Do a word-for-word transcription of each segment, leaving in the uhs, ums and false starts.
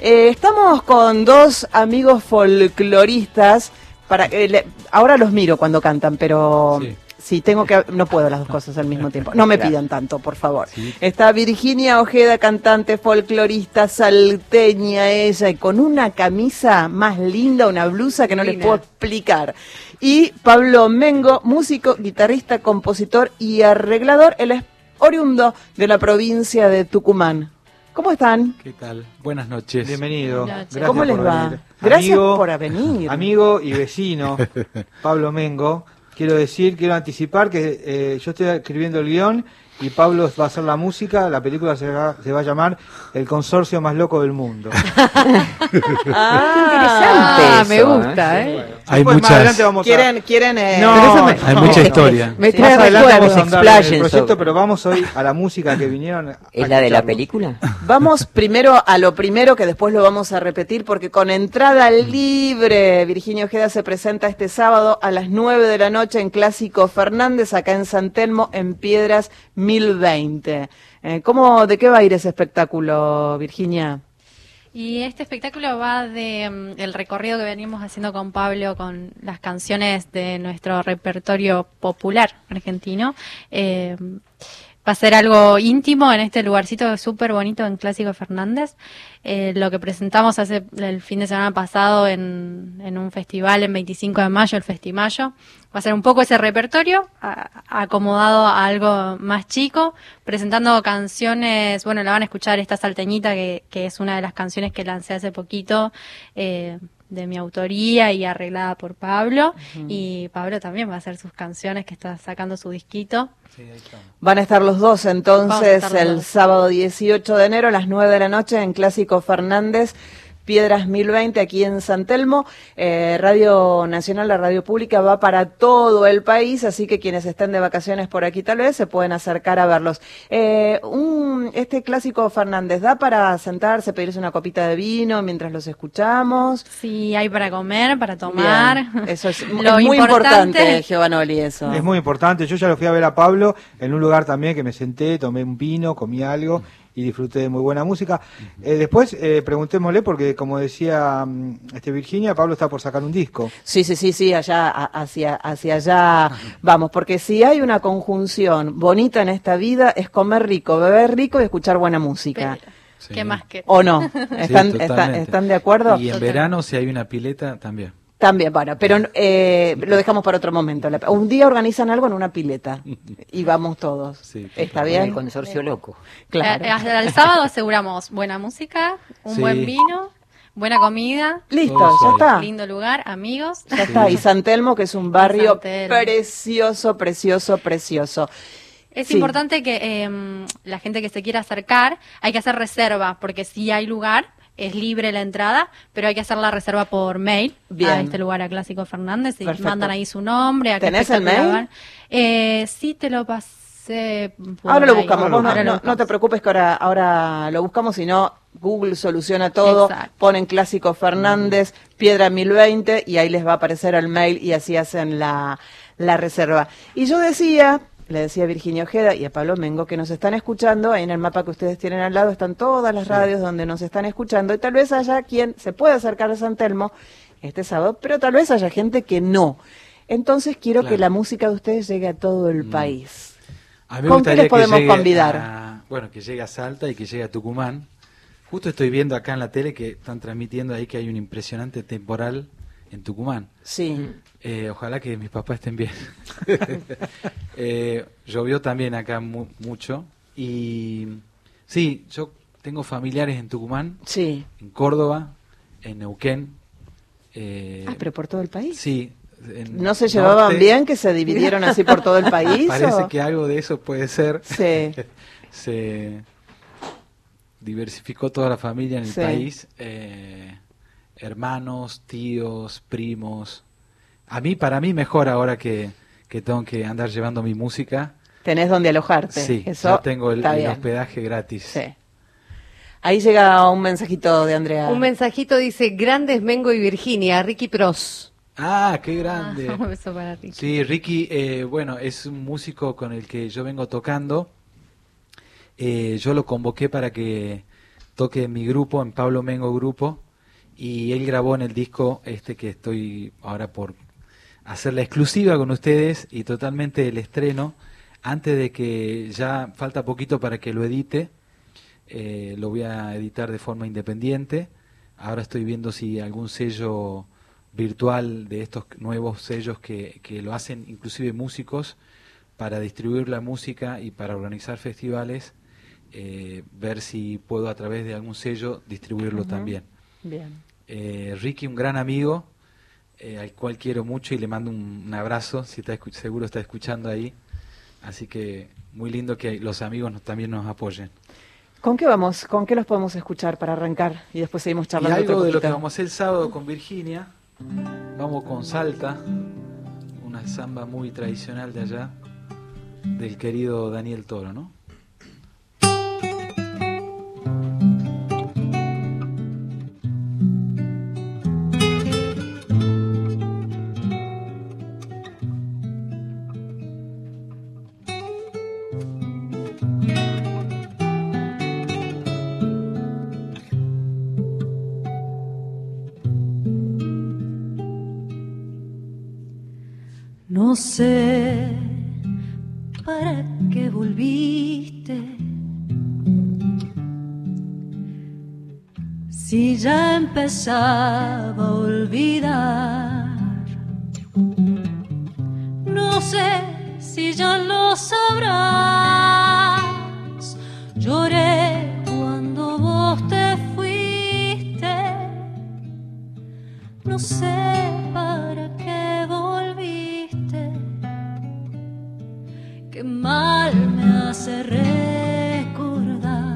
Eh, estamos con dos amigos folcloristas. Para, eh, le, ahora los miro cuando cantan, pero sí. sí, tengo que, no puedo las dos cosas al mismo tiempo. No me pidan tanto, por favor. Sí. Está Virginia Ojeda, cantante folclorista salteña ella, y con una camisa más linda, una blusa que no les puedo explicar. Y Pablo Mengo, músico, guitarrista, compositor y arreglador. Él es oriundo de la provincia de Tucumán. ¿Cómo están? ¿Qué tal? Buenas noches. Bienvenido. Buenas noches. ¿Cómo les va? Venir. Gracias amigo, por venir. Amigo y vecino, Pablo Mengo. Quiero decir, quiero anticipar que eh, yo estoy escribiendo el guión y Pablo va a hacer la música. La película se va, se va a llamar El consorcio más loco del mundo. Ah, interesante. Ah, me gusta, ¿eh? Bueno, hay muchas... muchas... más adelante vamos a... ¿Quieren, quieren, eh... No, me... hay mucha historia. Me Más trae adelante vamos a recuerdos, andar en el proyecto, pero vamos hoy a la música que vinieron. ¿Es la de la película? Vamos primero a lo primero, que después lo vamos a repetir, porque con entrada libre, Virginia Ojeda se presenta este sábado a las nueve de la noche en Clásico Fernández, acá en San Telmo, en Piedras mil veinte. Eh, ¿cómo, ¿De qué va a ir ese espectáculo, Virginia? Y este espectáculo va de um, el recorrido que venimos haciendo con Pablo con las canciones de nuestro repertorio popular argentino. Eh, va a ser algo íntimo en este lugarcito súper bonito en Clásico Fernández. Eh, lo que presentamos hace el fin de semana pasado en, en un festival en veinticinco de mayo, el Festimayo. Va a ser un poco ese repertorio a, acomodado a algo más chico, presentando canciones. Bueno, la van a escuchar esta salteñita que, que es una de las canciones que lancé hace poquito, eh, de mi autoría y arreglada por Pablo. Uh-huh. Y Pablo también va a hacer sus canciones, que está sacando su disquito. Sí, ahí estamos. Van a estar los dos entonces los el dos. sábado dieciocho de enero a las nueve de la noche en Clásico Fernández, Piedras mil veinte, aquí en San Telmo. eh, Radio Nacional, la radio pública, va para todo el país, así que quienes estén de vacaciones por aquí tal vez se pueden acercar a verlos. Eh, un, este Clásico Fernández, ¿da para sentarse, pedirse una copita de vino mientras los escuchamos? Sí, hay para comer, para tomar. Bien. Eso es, Lo es muy importante, importante Giovanoli, eso. Es muy importante. Yo ya lo fui a ver a Pablo en un lugar también que me senté, tomé un vino, comí algo y disfruté de muy buena música. Eh, después eh, preguntémosle, porque como decía este Virginia, Pablo está por sacar un disco. Sí, sí, sí, sí, allá, hacia, hacia allá vamos, porque si hay una conjunción bonita en esta vida es comer rico, beber rico y escuchar buena música. Pero, sí. ¿Qué más que? ¿O no? ¿Están, sí, está, ¿Están de acuerdo? Y en verano, si hay una pileta, también. También, bueno, pero eh, lo dejamos para otro momento. Un día organizan algo en una pileta y vamos todos. Sí, ¿está bien? El consorcio loco. Claro. Hasta el sábado aseguramos buena música, un sí. buen vino, buena comida. Listo, ya está. Lindo lugar, amigos. Ya sí. está. Y San Telmo, que es un barrio precioso, precioso, precioso. Es sí. importante que eh, la gente que se quiera acercar, hay que hacer reserva, porque si hay lugar, es libre la entrada, pero hay que hacer la reserva por mail. Bien. A este lugar, a Clásico Fernández, y Perfecto. Mandan ahí su nombre. A ¿Tenés el mail? Eh, sí, te lo pasé. Ahora lo buscamos, vos no, no, no te preocupes que ahora, ahora lo buscamos, si no, Google soluciona todo. Exacto. Ponen Clásico Fernández, mm. Piedra mil veinte, y ahí les va a aparecer el mail y así hacen la, la reserva. Y yo decía... Le decía a Virginia Ojeda y a Pablo Mengo que nos están escuchando. Ahí en el mapa que ustedes tienen al lado están todas las radios sí. donde nos están escuchando. Y tal vez haya quien se pueda acercar a San Telmo este sábado, pero tal vez haya gente que no. Entonces quiero claro. que la música de ustedes llegue a todo el mm. país. A mí me ¿Con qué les podemos convidar? A, bueno, que llegue a Salta y que llegue a Tucumán. Justo estoy viendo acá en la tele que están transmitiendo ahí que hay un impresionante temporal en Tucumán. Sí. Eh, ojalá que mis papás estén bien. eh, llovió también acá mu mucho. Y sí, yo tengo familiares en Tucumán, sí. en Córdoba, en Neuquén. Eh, ah, pero por todo el país. Sí. ¿No se llevaban norte. bien que se dividieron así por todo el país? Parece ¿o? que algo de eso puede ser. Sí. Se diversificó toda la familia en el sí. país. Eh, hermanos, tíos, primos. A mí, para mí, mejor ahora que, que tengo que andar llevando mi música. Tenés donde alojarte. Sí, eso ya tengo el, el hospedaje gratis. Sí. Ahí llega un mensajito de Andrea. Un mensajito dice, grandes Mengo y Virginia, Ricky Pros. Ah, qué grande. Ah, un beso para Ricky. Sí, Ricky, eh, bueno, es un músico con el que yo vengo tocando. Eh, yo lo convoqué para que toque en mi grupo, en Pablo Mengo Grupo, y él grabó en el disco este que estoy ahora por hacer la exclusiva con ustedes y totalmente el estreno, antes de que ya falta poquito para que lo edite. Eh, lo voy a editar de forma independiente. Ahora estoy viendo si algún sello virtual de estos nuevos sellos que, que lo hacen inclusive músicos para distribuir la música y para organizar festivales, eh, ver si puedo a través de algún sello distribuirlo uh-huh. también. Bien. Eh, Ricky, un gran amigo, eh, al cual quiero mucho y le mando un, un abrazo, si está escu- seguro está escuchando ahí. Así que muy lindo que los amigos nos, también nos apoyen. ¿Con qué vamos? ¿Con qué los podemos escuchar para arrancar? Y después seguimos charlando. Y algo otro de lo que vamos a hacer el sábado con Virginia, vamos con Salta, una samba muy tradicional de allá, del querido Daniel Toro, ¿no? No sé para qué volviste, si ya empezaba a olvidar. No sé si ya lo sabrás. Lloré cuando vos te fuiste. No sé para qué volviste. Qué mal me hace recordar.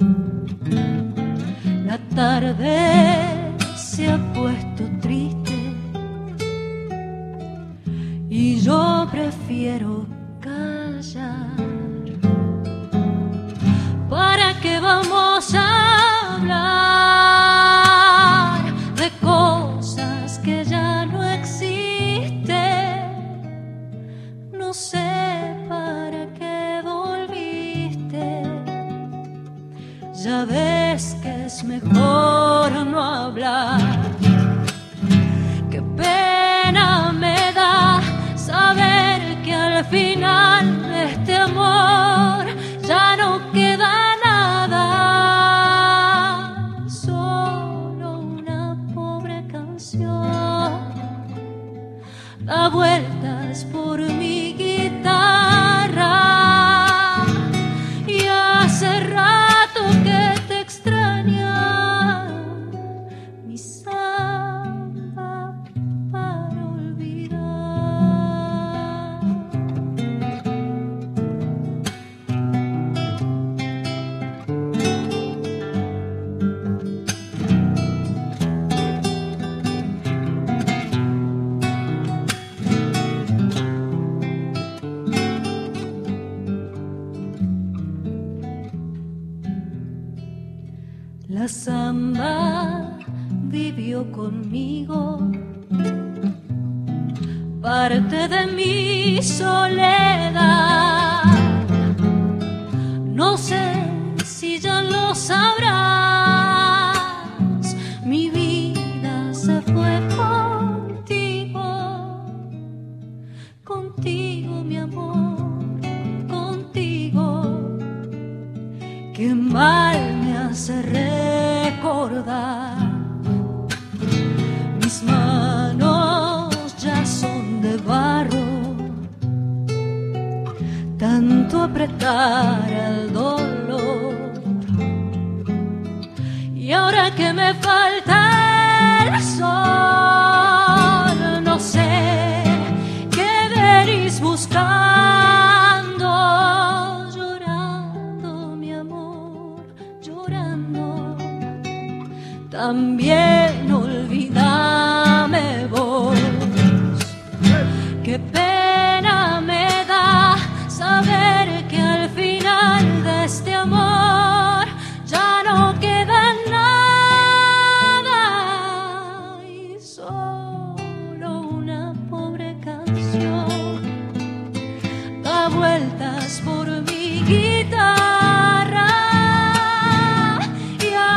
La tarde se ha puesto triste y yo prefiero callar. ¿Para qué vamos a hablar de cosas que ya no existen? No sé para qué volviste. Ya ves que es mejor no hablar. Qué pena me da saber que al final de este amor ya no queda nada, solo una pobre canción da vueltas por mi guitarra y hace rato que te extraña mi samba para olvidar. La samba vivió conmigo, parte de mi soledad. No sé si ya lo sabrás, mi vida se fue contigo, contigo mi amor, contigo. Qué mal me hace recordar. Mis manos ya son de barro, tanto apretar el dolor. Y ahora que me falta el sol, no sé qué venís buscando, llorando mi amor, llorando. También olvídame vos. Qué pena me da saber que al final de este amor ya no queda nada y solo una pobre canción da vueltas por mi guitarra y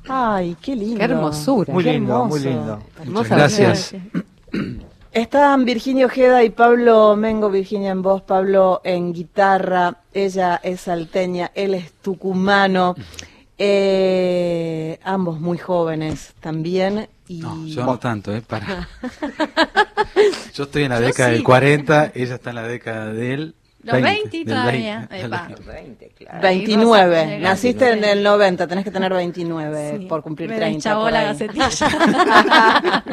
Ay, qué lindo. Qué hermosura. Muy Qué lindo, hermoso. muy lindo. Hermosa Gracias. Están Virginia Ojeda y Pablo Mengo, Virginia en voz, Pablo en guitarra, ella es salteña, él es tucumano, eh, ambos muy jóvenes también. Y... No, yo no tanto, ¿eh? Para. Yo estoy en la Yo década sí. del cuarenta, ella está en la década del Los veinte del todavía. veinte, Epa. del veinte, claro. veintinueve, Rosa, naciste en veintinueve. el noventa, tenés que tener veintinueve Sí, por cumplir me treinta. deschavó por la ahí. gacetilla.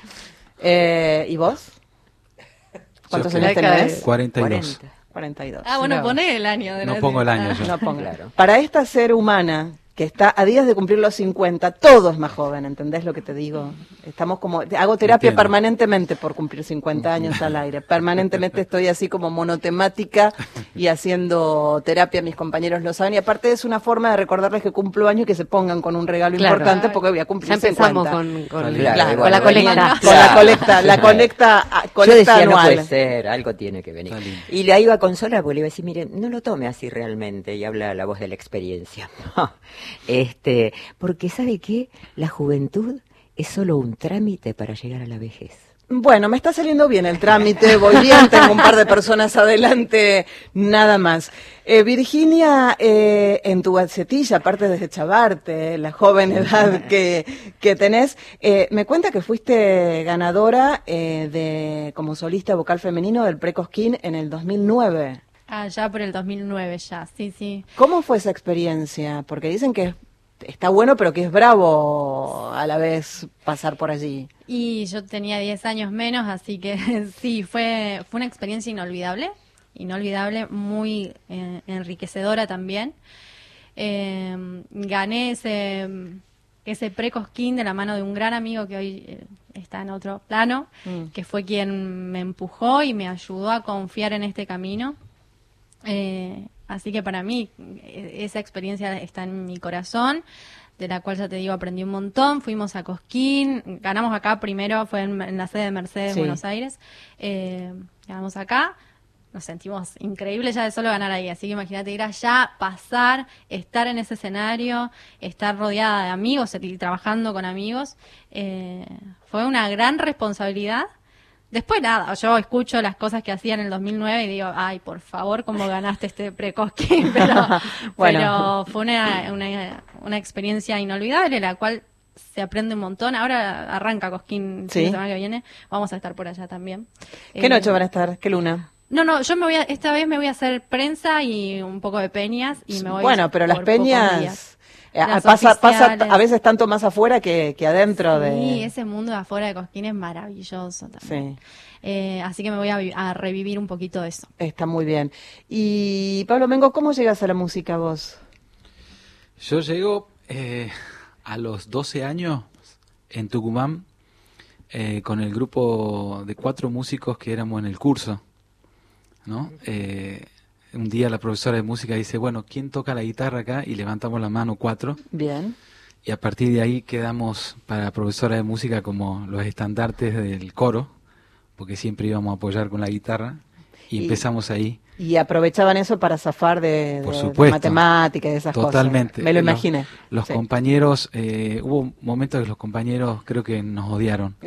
eh, ¿Y vos? ¿Cuántos Yo años que- tenés? cuarenta y dos. cuarenta y dos. Ah, bueno, No. poné el año de No la pongo el cita. año yo. No pongo. Claro. Para esta ser humana que está a días de cumplir los cincuenta, todo es más joven, ¿entendés lo que te digo? Estamos como, hago terapia Entiendo. permanentemente por cumplir cincuenta años al aire. Permanentemente estoy así como monotemática y haciendo terapia, mis compañeros lo saben. Y aparte es una forma de recordarles que cumplo años y que se pongan con un regalo Claro. importante porque voy a cumplir Ya empezamos cincuenta. con, con, Claro, Claro, con la bueno, colecta. Con la colecta, la colecta, ah, Yo colecta decía, no anual. puede ser, algo tiene que venir. Está lindo. Y la iba a consolar porque le iba a decir, mire, no lo tome así realmente, y habla la voz de la experiencia. este, porque ¿sabe qué? La juventud es solo un trámite para llegar a la vejez. Bueno, me está saliendo bien el trámite, voy bien, tengo un par de personas adelante, nada más. Eh, Virginia, eh, en tu gacetilla, aparte de chavarte, la joven edad que, que tenés, eh, me cuenta que fuiste ganadora eh, de como solista vocal femenino del Pre-Cosquín en el dos mil nueve. Ah, ya por el dos mil nueve ya, sí, sí. ¿Cómo fue esa experiencia? Porque dicen que está bueno, pero que es bravo a la vez pasar por allí. Y yo tenía diez años menos, así que sí, fue, fue una experiencia inolvidable, inolvidable, muy eh, enriquecedora también. Eh, gané ese, ese pre-Cosquín de la mano de un gran amigo que hoy eh, está en otro plano, Mm. que fue quien me empujó y me ayudó a confiar en este camino. Eh, así que para mí eh, esa experiencia está en mi corazón, de la cual ya te digo aprendí un montón. Fuimos a Cosquín, ganamos acá primero, fue en, en la sede de Mercedes, Sí. Buenos Aires. Eh, ganamos acá, nos sentimos increíbles ya de solo ganar ahí. Así que imagínate ir allá, pasar, estar en ese escenario, estar rodeada de amigos y trabajando con amigos. Eh, fue una gran responsabilidad. Después nada, yo escucho las cosas que hacía en el dos mil nueve y digo, ay, por favor, ¿cómo ganaste este pre-Cosquín? Pero, Bueno. pero fue una, una, una experiencia inolvidable, la cual se aprende un montón. Ahora arranca Cosquín Sí. la semana que viene, vamos a estar por allá también. ¿Qué Eh, noche van a estar? ¿Qué luna? No, no, yo me voy a, esta vez me voy a hacer prensa y un poco de peñas y me voy Bueno, pero las por pocos días. peñas eh, Las pasa, pasa oficiales. a veces tanto más afuera que, que adentro Sí, de... ese mundo de afuera de Cosquín es maravilloso también. Sí, Eh, así que me voy a, vi- a revivir un poquito de eso. está muy bien. Y Pablo Mengo, ¿cómo llegas a la música vos? Yo llego eh, a los doce años en Tucumán eh, con el grupo de cuatro músicos que éramos en el curso, ¿no? Eh, un día la profesora de música dice, bueno, ¿quién toca la guitarra acá? Y levantamos la mano cuatro. Bien. Y a partir de ahí quedamos para la profesora de música como los estandartes del coro, porque siempre íbamos a apoyar con la guitarra. Y, Y- empezamos ahí. Y aprovechaban eso para zafar de, Por de- de supuesto. matemáticas y de esas Totalmente. cosas. Me lo Los- imaginé. Los Sí. compañeros, eh, hubo momentos que los compañeros creo que nos odiaron.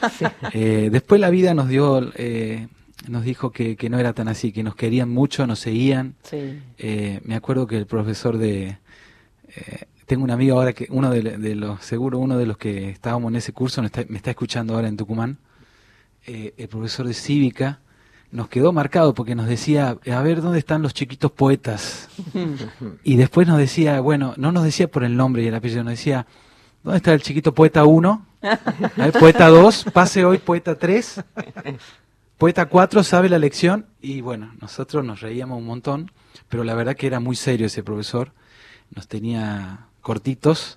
Eh, después la vida nos dio, eh, nos dijo que, que no era tan así, que nos querían mucho, nos seguían. Sí. Eh, me acuerdo que el profesor de... eh, tengo un amigo ahora que, uno de, de los, seguro uno de los que estábamos en ese curso, me está, me está escuchando ahora en Tucumán, eh, el profesor de cívica, nos quedó marcado porque nos decía, a ver, ¿dónde están los chiquitos poetas? Y después nos decía, bueno, no nos decía por el nombre y el apellido, nos decía, ¿dónde está el chiquito poeta uno? A ver, poeta dos, pase hoy poeta tres, poeta cuatro, sabe la lección. Y bueno, nosotros nos reíamos un montón, pero la verdad que era muy serio ese profesor, nos tenía cortitos.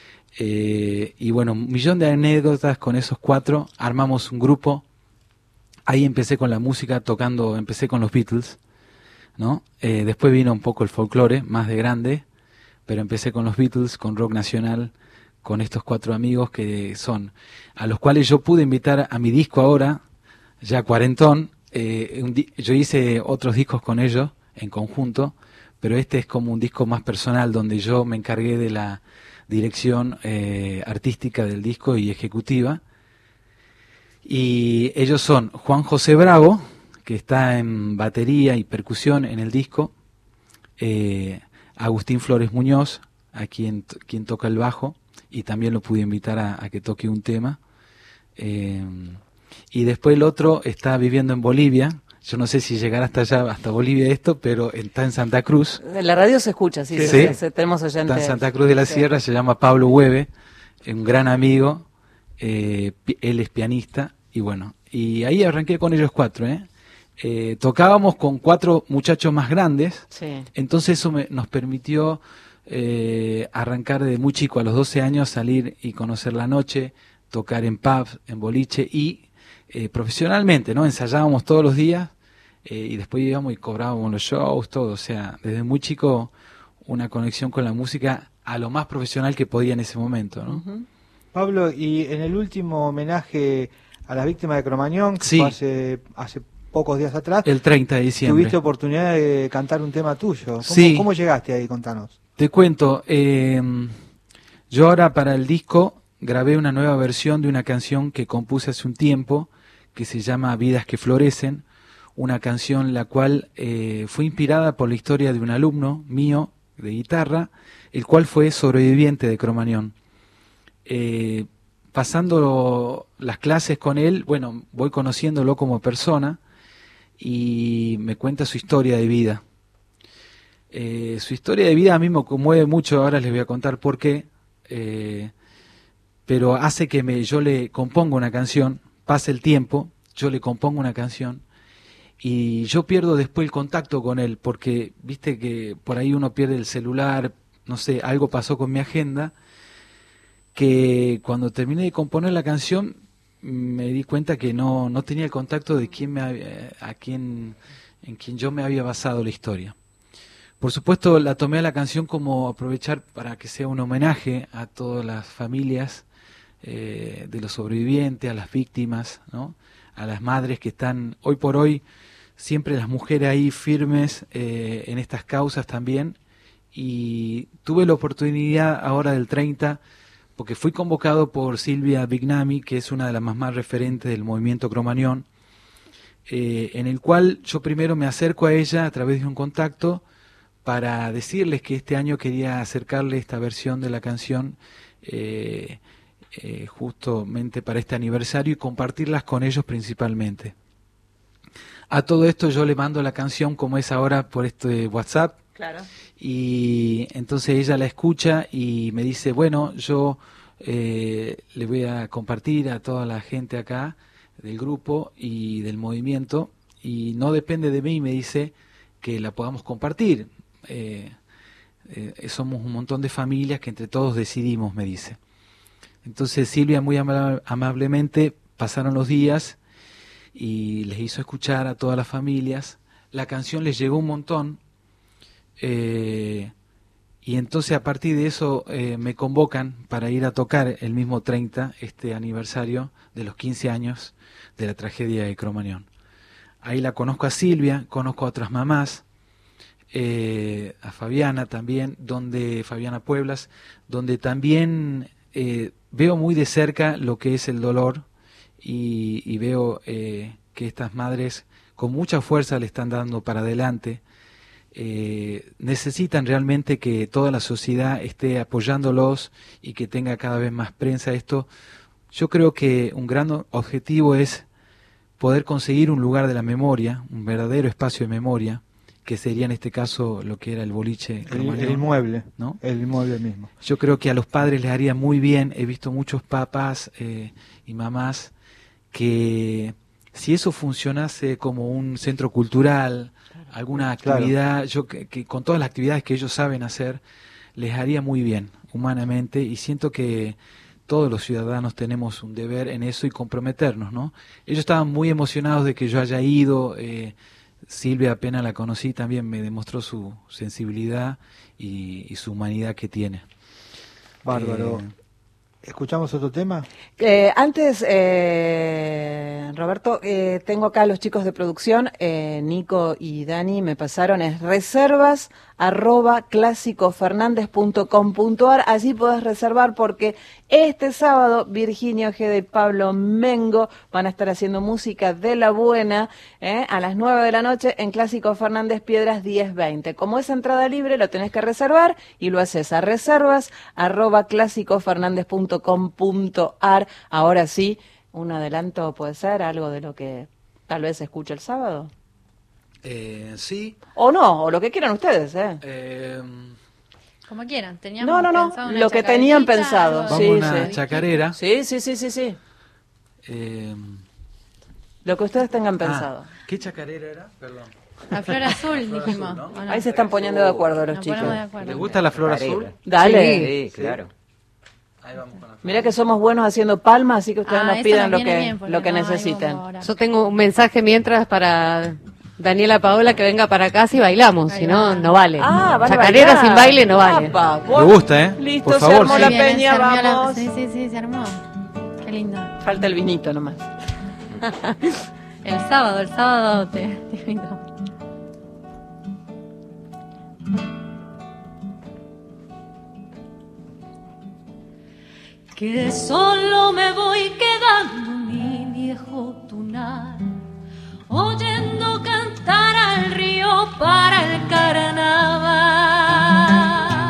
Eh, y bueno, un millón de anécdotas con esos cuatro, armamos un grupo. Ahí empecé con la música, tocando, empecé con los Beatles, ¿no? Eh, después vino un poco el folclore, más de grande, pero empecé con los Beatles, con rock nacional, con estos cuatro amigos que son, a los cuales yo pude invitar a mi disco ahora, ya cuarentón. Eh, un di- yo hice otros discos con ellos en conjunto, pero este es como un disco más personal, donde yo me encargué de la dirección eh, artística del disco y ejecutiva. Y ellos son Juan José Bravo, que está en batería y percusión en el disco, eh, Agustín Flores Muñoz, a quien, quien toca el bajo, y también lo pude invitar a, a que toque un tema. Eh, y después el otro está viviendo en Bolivia. Yo no sé si llegará hasta allá, hasta Bolivia esto, pero está en Santa Cruz. En la radio se escucha, sí, sí, sí, sí. sí, tenemos oyentes. Está en Santa Cruz de la sí. Sierra, se llama Pablo Hueve, un gran amigo, eh, él es pianista, y bueno, y ahí arranqué con ellos cuatro, ¿eh? Eh, tocábamos con cuatro muchachos más grandes, sí. Entonces eso me, nos permitió eh, arrancar de muy chico, a los doce años, salir y conocer la noche, tocar en pubs, en boliche y eh, profesionalmente, ¿no? Ensayábamos todos los días eh, y después íbamos y cobrábamos los shows, todo, o sea, desde muy chico una conexión con la música a lo más profesional que podía en ese momento, ¿no? Uh-huh. Pablo, y en el último homenaje a las víctimas de Cromañón, que sí. fue hace, hace pocos días atrás, el treinta de diciembre, tuviste oportunidad de cantar un tema tuyo. ¿Cómo, sí. ¿Cómo llegaste ahí? Contanos. Te cuento, eh, yo ahora para el disco grabé una nueva versión de una canción que compuse hace un tiempo, que se llama Vidas que Florecen, una canción la cual eh, fue inspirada por la historia de un alumno mío de guitarra, el cual fue sobreviviente de Cromañón. Eh, pasando las clases con él, bueno, voy conociéndolo como persona y me cuenta su historia de vida. Eh, su historia de vida a mí me conmueve mucho, ahora les voy a contar por qué, eh, pero hace que me, yo le componga una canción, pase el tiempo, yo le compongo una canción y yo pierdo después el contacto con él, porque viste que por ahí uno pierde el celular, no sé, algo pasó con mi agenda, que cuando terminé de componer la canción me di cuenta que no, no tenía el contacto de quién me había, a quién, en quien yo me había basado la historia. Por supuesto la tomé a la canción como aprovechar para que sea un homenaje a todas las familias eh, de los sobrevivientes, a las víctimas, ¿no? A las madres que están hoy por hoy, siempre las mujeres ahí firmes eh, en estas causas también. Y tuve la oportunidad ahora del treinta, porque fui convocado por Silvia Bignami, que es una de las más, más referentes del movimiento Cromañón, eh, en el cual yo primero me acerco a ella a través de un contacto para decirles que este año quería acercarle esta versión de la canción eh, eh, justamente para este aniversario y compartirlas con ellos principalmente. A todo esto yo le mando la canción como es ahora por este WhatsApp. Claro. Y entonces ella la escucha y me dice, bueno, yo eh, le voy a compartir a toda la gente acá del grupo y del movimiento y no depende de mí, me dice, que la podamos compartir. Eh, eh, somos un montón de familias que entre todos decidimos, me dice. Entonces Silvia muy ama- amablemente pasaron los días y les hizo escuchar a todas las familias. La canción les llegó un montón. Eh, y entonces a partir de eso eh, me convocan para ir a tocar el mismo treinta, este aniversario de los quince años de la tragedia de Cromañón. Ahí la conozco a Silvia, conozco a otras mamás, eh, a Fabiana también, donde Fabiana Pueblas, donde también eh, veo muy de cerca lo que es el dolor y, y veo eh, que estas madres con mucha fuerza le están dando para adelante. Eh, necesitan realmente que toda la sociedad esté apoyándolos y que tenga cada vez más prensa esto. Yo creo que un gran objetivo es poder conseguir un lugar de la memoria, un verdadero espacio de memoria, que sería en este caso lo que era el boliche. El, el inmueble, ¿no? El inmueble mismo. Yo creo que a los padres les haría muy bien. He visto muchos papás eh, y mamás que si eso funcionase como un centro cultural, alguna actividad, claro. yo que, que con todas las actividades que ellos saben hacer, les haría muy bien humanamente, y siento que todos los ciudadanos tenemos un deber en eso y comprometernos, ¿no? Ellos estaban muy emocionados de que yo haya ido. eh, Silvia, apenas la conocí, también me demostró su sensibilidad y, y su humanidad que tiene. Bárbaro. ¿Escuchamos otro tema? Eh, antes, eh, Roberto, eh, tengo acá a los chicos de producción, eh, Nico y Dani, me pasaron, es reservas arroba clásicofernandez punto com punto ar, así podés reservar porque este sábado Virginia Ojeda y Pablo Mengo van a estar haciendo música de la buena eh, a las nueve de la noche en Clásico Fernández Piedras diez veinte. Como es entrada libre, lo tenés que reservar y lo haces a reservas arroba clásicofernandez punto com punto ar. Ahora sí, un adelanto puede ser algo de lo que tal vez se escuche el sábado. Eh, sí. O no, o lo que quieran ustedes, ¿eh? Eh, Como quieran. Teníamos no, no, no, pensado una lo que tenían chacarerita, pensado. algo vamos Sí, a una sí. chacarera. Sí, sí, sí, sí, sí. Eh, Lo que ustedes tengan ah, pensado. ¿Qué chacarera era? Perdón. La flor azul, dijimos. azul, ¿no? ¿o no? Ahí se están poniendo de acuerdo los Nos chicos. ponemos de acuerdo. ¿Les gusta la flor azul? Dale. Sí, claro. Ahí vamos con la flor. Mira que somos buenos haciendo palmas, así que ustedes Ah, nos eso pidan nos lo viene que, bien, porque lo que no hay necesiten. bombo ahora. Yo tengo un mensaje mientras para Daniela Paola que venga para acá si bailamos, Ahí si no, va. no vale. Ah, van a Chacarera bailar. sin baile no vale. Apa, Me bueno. gusta, ¿eh? Listo, Por se favor, armó sí. la Bien, se peña, armó la- vamos. Sí, sí, sí, se armó. Qué lindo. Falta el vinito nomás. El sábado, el sábado te, te invito. Que solo me voy quedando mi viejo tunar, oyendo cantar al río para el carnaval.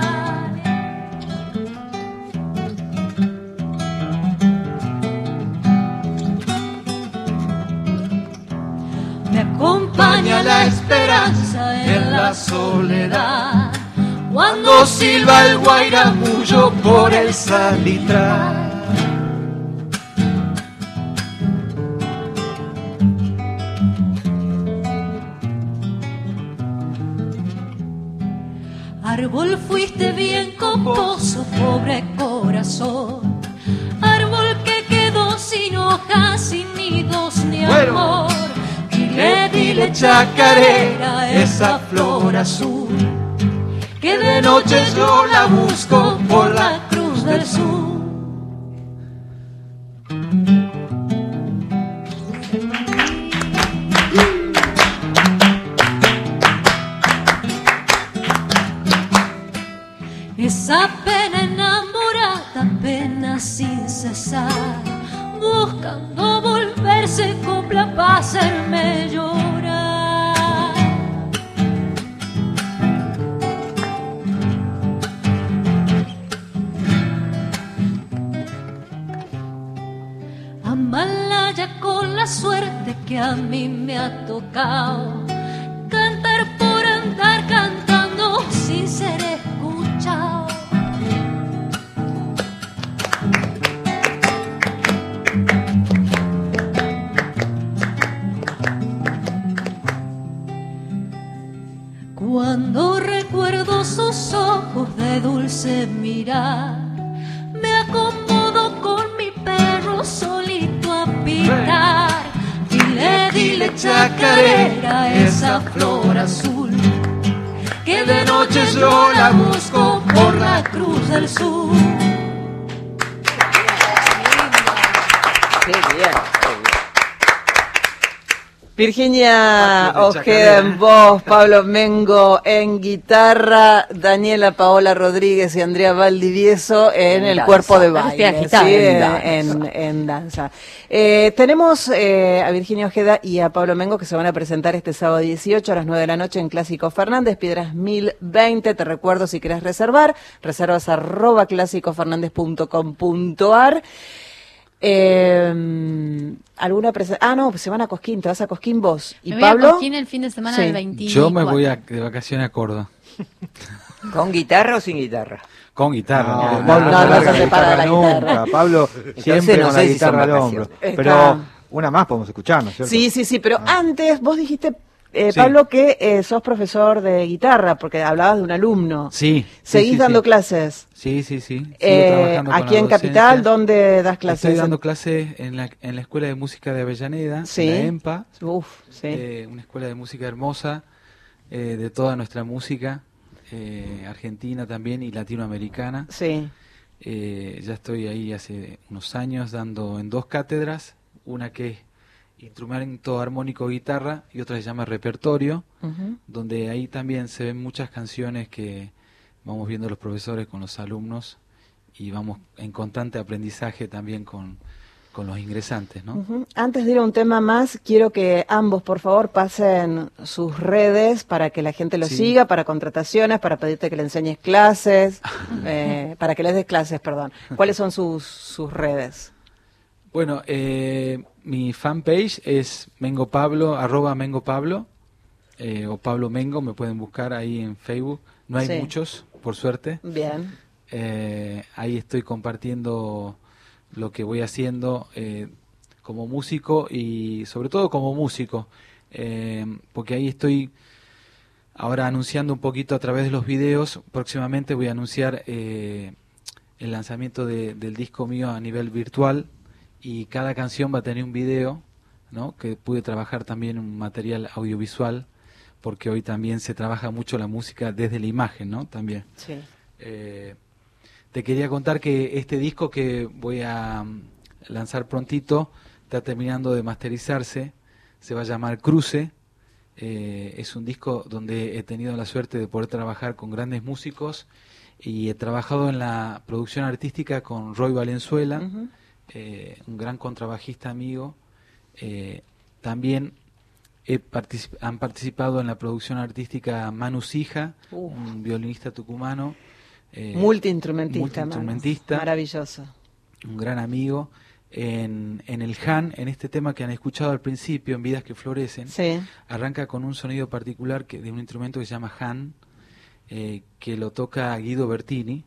Me acompaña la esperanza en la soledad, cuando silba el guairamullo por el salitral. Árbol fuiste bien composo, pobre corazón. Árbol que quedó sin hojas, sin nidos ni amor. Dile, dile chacarera, esa flor azul, que de noche yo la busco por la cruz del sur. Esa pena enamorada, pena sin cesar, buscando volverse copla para hacerme llorar. Amalaya con la suerte que a mí me ha tocado, cantar por andar cantando sin ser escuchado. Cuando recuerdo sus ojos de dulce mirar, me acomodo con mi perro solito a pitar. Dile, dile chacarera, esa flor azul, que de noche yo la busco por la cruz del sur. Qué bien, qué bien. Virginia Patio de Ojeda chacarera. en voz, Pablo Mengo en guitarra, Daniela Paola Rodríguez y Andrea Valdivieso en, En el danza. cuerpo de Estoy baile, agitada. sí, En en, danza. en- en danza. Eh, tenemos eh, a Virginia Ojeda y a Pablo Mengo que se van a presentar este sábado dieciocho a las nueve de la noche en Clásico Fernández, Piedras mil veinte. Te recuerdo, si querés reservar, reservas arroba clásicofernandez punto com punto ar. Eh, ¿Alguna presen- Ah, no, pues se van a Cosquín, te vas a Cosquín vos. ¿Y Me voy Pablo? a Cosquín el fin de semana Sí. del veinticuatro. Yo me voy a, de vacaciones a Córdoba. ¿Con guitarra o sin guitarra? Con guitarra. No, no, Pablo no, no, no larga se la separa de la guitarra guitarra. nunca. Pablo siempre Entonces no con sé la si son guitarra al vacaciones. hombro. Está- Pero una más podemos escuchar, ¿no es cierto? Sí, sí, sí, pero antes vos dijiste, eh, Sí. Pablo, que eh, sos profesor de guitarra, porque hablabas de un alumno. Sí. sí, ¿Seguís sí, dando sí. clases? Sí, sí, sí. Sigo Eh, trabajando con aquí la en Capital, docencia. ¿dónde das clases? Estoy dando clases en la, en la Escuela de Música de Avellaneda, Sí. en la EMPA, Uf, sí. eh, una escuela de música hermosa, eh, de toda nuestra música, eh, argentina también y latinoamericana. Sí. Eh, ya estoy ahí hace unos años dando en dos cátedras, una que es instrumento armónico guitarra y otra se llama repertorio, uh-huh. donde ahí también se ven muchas canciones que vamos viendo los profesores con los alumnos y vamos en constante aprendizaje también con, con los ingresantes, ¿no? Uh-huh. Antes de ir a un tema más, quiero que ambos, por favor, pasen sus redes para que la gente lo sí. siga, para contrataciones, para pedirte que le enseñes clases, eh, para que les des clases, perdón. ¿Cuáles son sus, sus redes? Bueno, eh, mi fanpage es Mengo Pablo, arroba Mengo Pablo, eh, o Pablo Mengo, me pueden buscar ahí en Facebook. No hay sí. muchos, por suerte. Bien. Eh, ahí estoy compartiendo lo que voy haciendo eh, como músico y sobre todo como músico, eh, porque ahí estoy ahora anunciando un poquito a través de los videos. Próximamente voy a anunciar eh, el lanzamiento de, del disco mío a nivel virtual. Y cada canción va a tener un video, ¿no? Que pude trabajar también un material audiovisual, porque hoy también se trabaja mucho la música desde la imagen, ¿no? También. Sí. Eh, te quería contar que este disco que voy a lanzar prontito está terminando de masterizarse, se va a llamar Cruce. Eh, es un disco donde he tenido la suerte de poder trabajar con grandes músicos y he trabajado en la producción artística con Roy Valenzuela. Uh-huh. Eh, un gran contrabajista amigo. Eh, también he particip- han participado en la producción artística Manu Sija, uh. un violinista tucumano. Eh, multiinstrumentista. multiinstrumentista Maravilloso. Un gran amigo. En, en el Han, en este tema que han escuchado al principio, en Vidas que Florecen, sí. arranca con un sonido particular que, de un instrumento que se llama Han, eh, que lo toca Guido Bertini,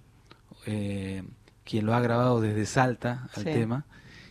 eh, quien lo ha grabado desde Salta al sí. tema,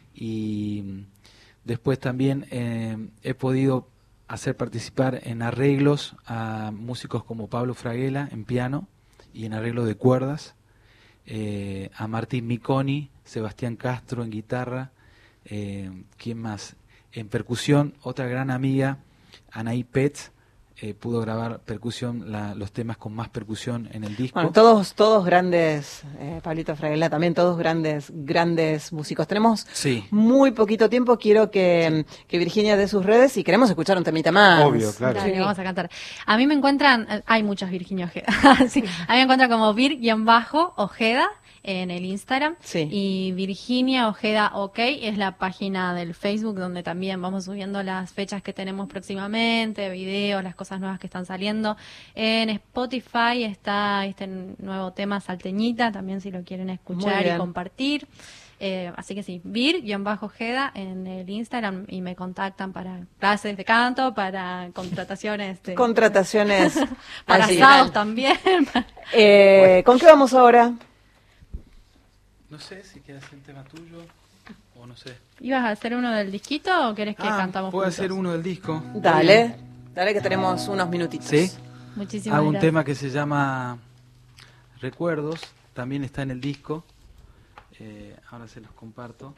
y después también eh, he podido hacer participar en arreglos a músicos como Pablo Fraguela en piano y en arreglo de cuerdas, eh, a Martín Miconi, Sebastián Castro en guitarra, eh, ¿quién más? En percusión, otra gran amiga, Anaí Petz, Eh, pudo grabar percusión, la, los temas con más percusión en el disco. Bueno, todos, todos grandes, eh, Pablito Fraguela también, todos grandes, grandes músicos. Tenemos sí. muy poquito tiempo, quiero que, sí. que Virginia dé sus redes y queremos escuchar un temita más. Obvio, claro. Dale, sí. Vamos a cantar. A mí me encuentran, hay muchas Virginia Ojeda, sí. A mí me encuentran como Vir-Ojeda en el Instagram, sí. y Virginia Ojeda OK es la página del Facebook donde también vamos subiendo las fechas que tenemos próximamente, videos, las cosas nuevas que están saliendo. En Spotify está este nuevo tema Salteñita, también si lo quieren escuchar y compartir. Eh, así que sí, Vir-Ojeda en el Instagram y me contactan para clases de canto, para contrataciones. De, contrataciones. para asados también. Eh, bueno. ¿Con qué vamos ahora? No sé si quieres hacer un tema tuyo o no sé. ¿Ibas a hacer uno del disquito o querés que ah, cantamos puedo juntos? hacer uno del disco. Dale, dale que tenemos unos minutitos. Sí. Muchísimas Hago un gracias. tema que se llama Recuerdos, también está en el disco. Eh, ahora se los comparto.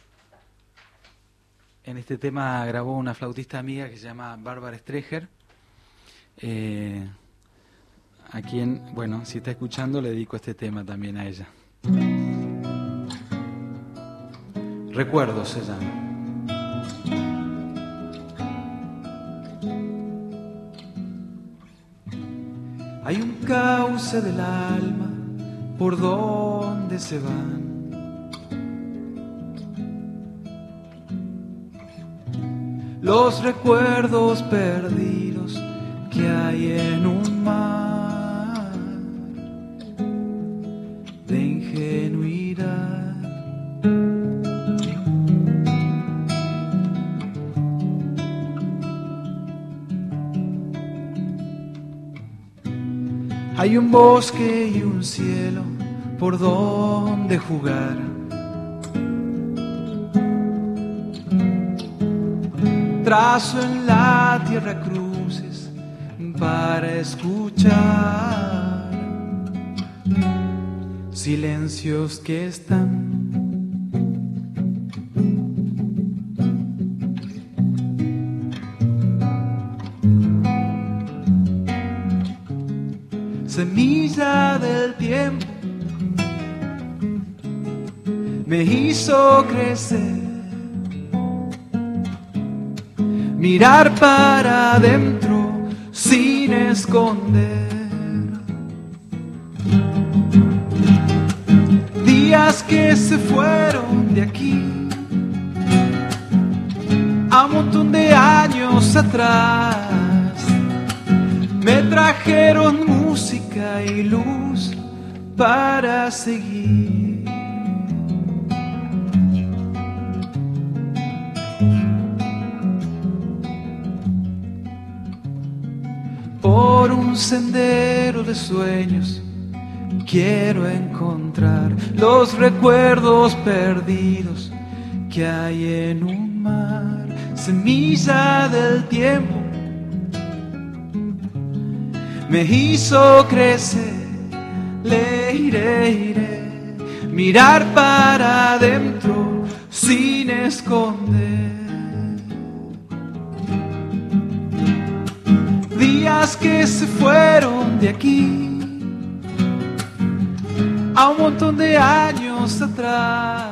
En este tema grabó una flautista amiga que se llama Bárbara Streger. Eh, a quien, bueno, si está escuchando, le dedico este tema también a ella. Recuerdos se llama. Hay un cauce del alma por donde se van los recuerdos perdidos que hay en un mar de ingenuidad. Hay un bosque y un cielo por donde jugar. Trazo en la tierra cruces para escuchar silencios que están semilla del tiempo me hizo crecer. Mirar para adentro sin esconder. Días que se fueron de aquí a un montón de años atrás, me trajeron música y luz para seguir. Por un sendero de sueños quiero encontrar los recuerdos perdidos que hay en un mar, semilla del tiempo, me hizo crecer. Le iré, iré, mirar para adentro sin esconder. Días que se fueron de aquí a un montón de años atrás,